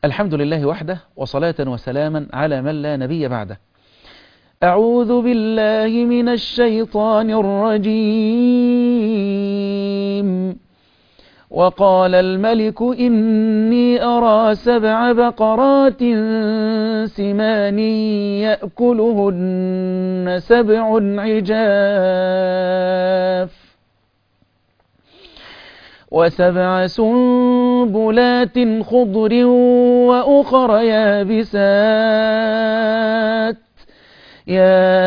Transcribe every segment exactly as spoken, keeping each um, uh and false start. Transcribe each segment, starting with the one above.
الحمد لله وحده، وصلاة وسلاما على من لا نبي بعده. أعوذ بالله من الشيطان الرجيم. وقال الملك إني أرى سبع بقرات سمان يأكلهن سبع عجاف وسبع سنبلات خضر وأخر يابسات يا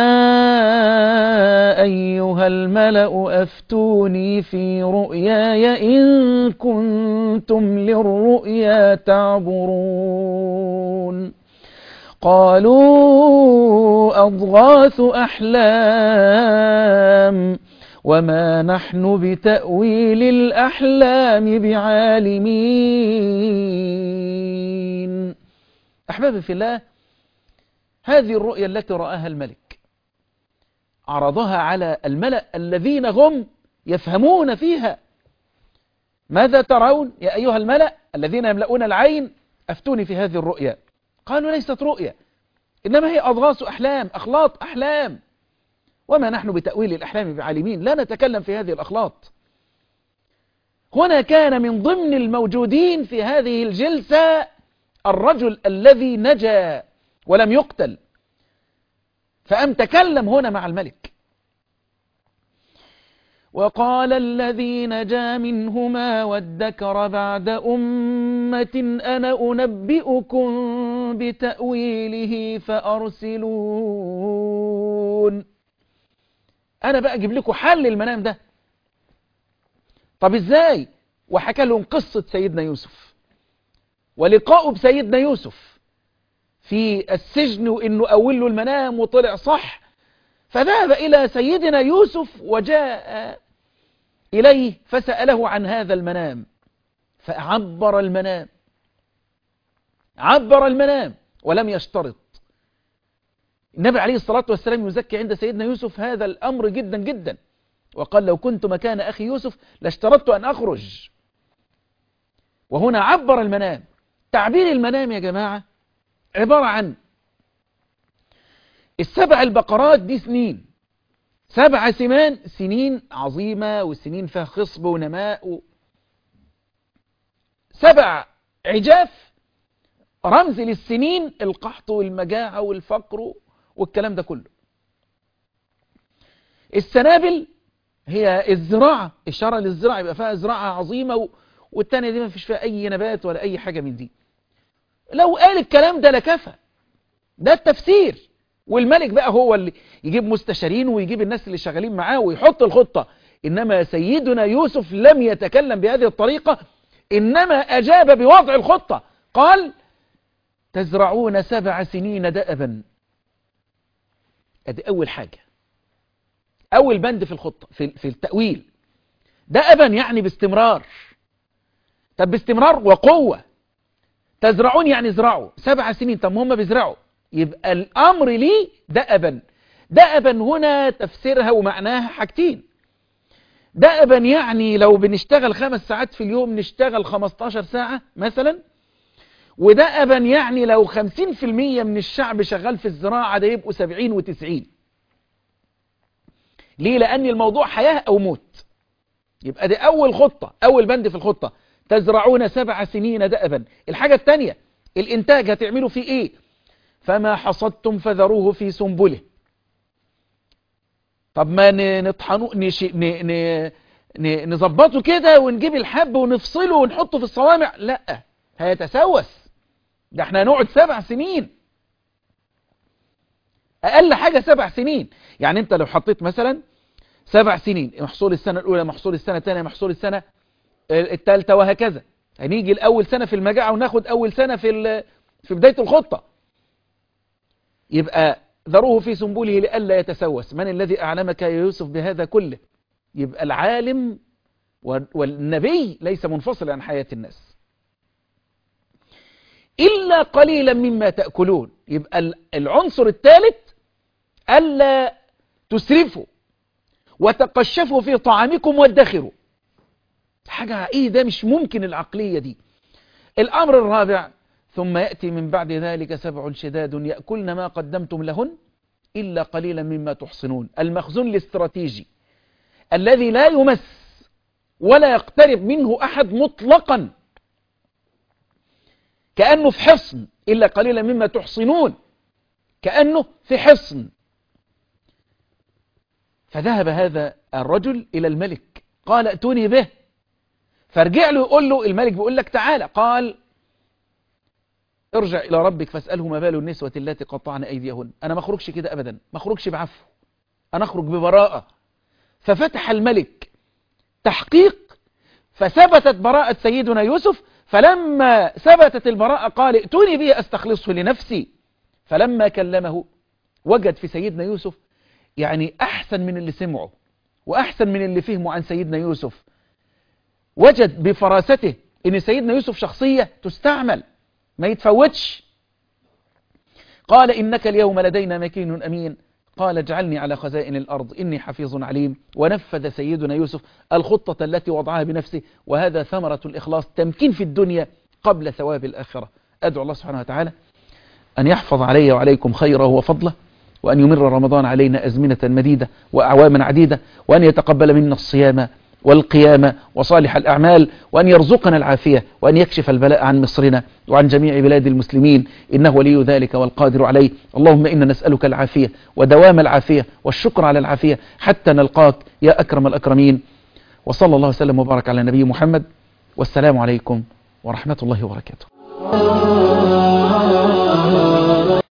أيها الملأ أفتوني في رؤياي إن كنتم للرؤيا تعبرون. قالوا أضغاث أحلام وما نحن بتأويل الأحلام بعالمين. أحبابي في الله، هذه الرؤيا التي رآها الملك عرضها على الملأ الذين هم يفهمون فيها. ماذا ترون يا أيها الملأ الذين يملؤون العين؟ أفتوني في هذه الرؤيا. قالوا ليست رؤيا، إنما هي أضغاث أحلام، أخلاط أحلام، وما نحن بتأويل الأحلام بعالمين، لا نتكلم في هذه الأخلاط. هنا كان من ضمن الموجودين في هذه الجلسة الرجل الذي نجا ولم يقتل، فأم تكلم هنا مع الملك. وقال الذي نجا منهما وادكر بعد أمة أنا أنبئكم بتأويله فأرسلون. أنا بقى أجيب لكم حل المنام ده. طب إزاي؟ وحكى لهم قصة سيدنا يوسف ولقاؤه بسيدنا يوسف في السجن، وإنه أول له المنام وطلع صح، فذهب إلى سيدنا يوسف وجاء إليه فسأله عن هذا المنام، فعبر المنام عبر المنام ولم يشترط. النبي عليه الصلاة والسلام يزكي عند سيدنا يوسف هذا الأمر جدا جدا، وقال لو كنت مكان أخي يوسف لاشترطت أن أخرج. وهنا عبر المنام. تعبير المنام يا جماعة عبارة عن السبع البقرات دي سنين، سبع سمان، سنين عظيمة والسنين فيها خصب ونماء و... سبع عجاف رمز للسنين، القحط والمجاعة والفقر والكلام ده كله. السنابل هي الزراعة، إشارة للزراعة، يبقى فيها زراعة عظيمة و... والتانية دي ما فيش فيها أي نبات ولا أي حاجة من دي. لو قال الكلام ده لكفى، ده التفسير. والملك بقى هو اللي يجيب مستشارين ويجيب الناس اللي شغالين معاه ويحط الخطة. إنما سيدنا يوسف لم يتكلم بهذه الطريقة، إنما أجاب بوضع الخطة. قال تزرعون سبع سنين دأبا. ادي أول حاجة، أول بند في الخطة في, في التأويل. دأبا يعني باستمرار. طب باستمرار وقوة. تزرعون يعني زرعوا سبع سنين، طب هم بيزرعوا، يبقى الأمر لي دأبا. دأبا هنا تفسيرها ومعناها حاجتين. دأبا يعني لو بنشتغل خمس ساعات في اليوم نشتغل خمستاشر ساعة مثلا. ودأبا يعني لو خمسين في المية من الشعب شغال في الزراعة ده يبقوا سبعين وتسعين. ليه؟ لأن الموضوع حياة أو موت. يبقى دي أول خطة، أول بند في الخطة، تزرعون سبع سنين دأبا. الحاجة الثانية الإنتاج، هتعملوا فيه إيه؟ فما حصدتم فذروه في سنبله. طب ما نطحنه نظبطه كده ونجيب الحب ونفصله ونحطه في الصوامع؟ لا، هيتسوس. ده احنا هنقعد سبع سنين، أقل حاجة سبع سنين. يعني انت لو حطيت مثلا سبع سنين، محصول السنة الأولى، محصول السنة الثانية، محصول السنة الثالثة، وهكذا. هنيجي الأول سنة في المجاعة وناخد أول سنة في في بداية الخطة. يبقى ذروه في سنبله لئلا يتسوس. من الذي أعلمك يا يوسف بهذا كله؟ يبقى العالم والنبي ليس منفصل عن حياة الناس. إلا قليلا مما تأكلون. يبقى العنصر الثالث ألا تسرفوا وتقشفوا في طعامكم وادخروا. حاجة ايه ده؟ مش ممكن العقلية دي. الامر الرابع ثم يأتي من بعد ذلك سبع شداد يأكلن ما قدمتم لهن إلا قليلا مما تحصنون. المخزون الاستراتيجي الذي لا يمس ولا يقترب منه أحد مطلقا، كأنه في حصن، إلا قليلا مما تحصنون، كأنه في حصن. فذهب هذا الرجل إلى الملك قال ائتوني به، فارجع له يقول له الملك بيقول لك تعالى، قال ارجع إلى ربك فاسأله ما بال النسوة التي قطعن أيديهن. أنا ما أخرجش كده أبدا، ما أخرجش بعفو، أنا أخرج ببراءة. ففتح الملك تحقيق فثبتت براءة سيدنا يوسف، فلما ثبتت البراءة قال ائتوني به أستخلصه لنفسي. فلما كلمه وجد في سيدنا يوسف يعني أحسن من اللي سمعه وأحسن من اللي فهمه عن سيدنا يوسف. وجد بفراسته إن سيدنا يوسف شخصية تستعمل ما يتفوتش. قال إنك اليوم لدينا مكين أمين، قال اجعلني على خزائن الأرض إني حفيظ عليم. ونفذ سيدنا يوسف الخطة التي وضعها بنفسه، وهذا ثمرة الإخلاص، تمكين في الدنيا قبل ثواب الآخرة. أدعو الله سبحانه وتعالى أن يحفظ علي وعليكم خيره وفضله، وأن يمر رمضان علينا أزمنة مديدة وأعواما عديدة، وأن يتقبل منا الصيام والقيام وصالح الأعمال، وأن يرزقنا العافية، وأن يكشف البلاء عن مصرنا وعن جميع بلاد المسلمين، إنه ولي ذلك والقادر عليه. اللهم إنا نسألك العافية ودوام العافية والشكر على العافية حتى نلقاك يا أكرم الأكرمين. وصلى الله وسلم وبارك على نبي محمد، والسلام عليكم ورحمة الله وبركاته.